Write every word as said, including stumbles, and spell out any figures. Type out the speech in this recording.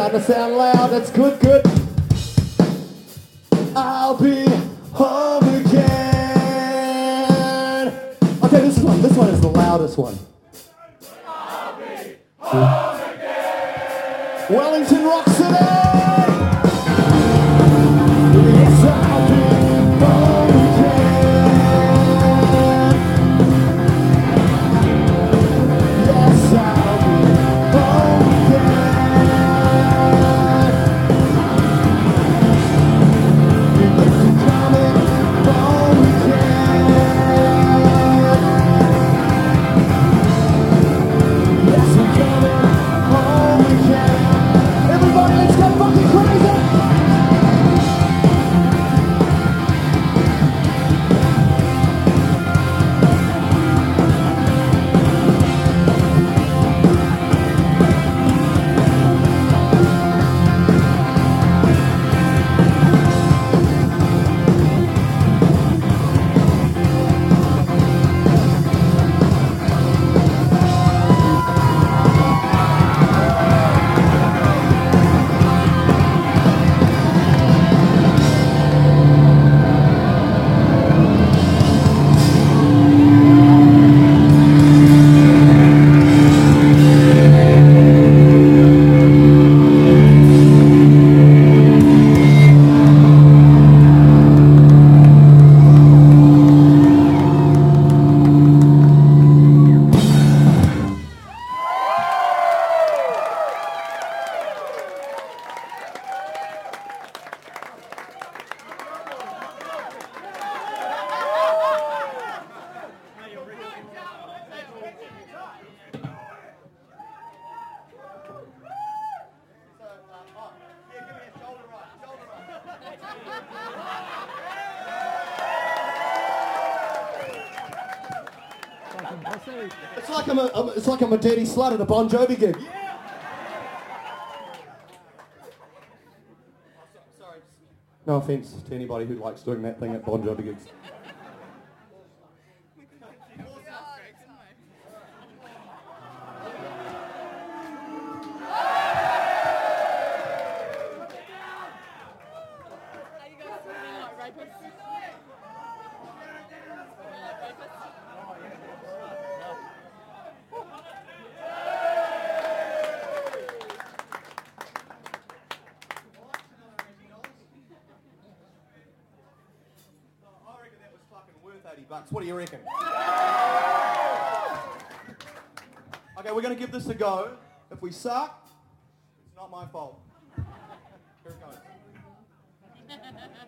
starting to sound loud. That's good, good. I'll be home again. Okay, this is one. This one is the loudest one. I'll be home again. Wellington Rock City. Yes, I'll be home again. Yes, I'll be home again. If you're coming home again. Yes, we're coming home again. Everybody, let's go fucking crazy! It's like I'm a, I'm, it's like I'm a dirty slut at a Bon Jovi gig. Yeah. Sorry. No offense to anybody who likes doing that thing at Bon Jovi gigs. Bucks. What do you reckon? Okay, we're going to give this a go. If we suck, it's not my fault. Here it goes.